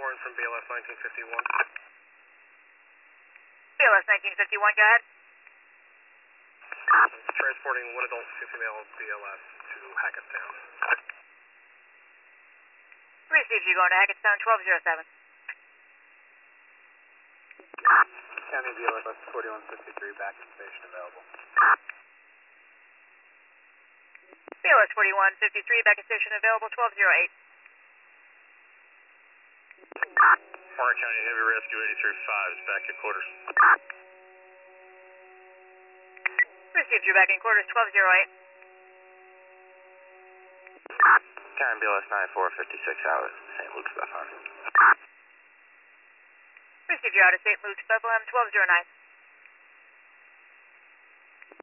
Warren from BLS 1951. BLS 1951, go ahead. Transporting one adult, 2 female BLS to Hackettstown. Received you going to Hackettstown 1207. County BLS 4153, back in station available. BLS 4153, back in station available 1208. Warren County Heavy Rescue 83-5 is back at quarters. Received you back in quarters 1208. County BLS 9456 hours, St. Luke's, Bethlehem. Received you out of St. Luke's, Bethlehem 1209.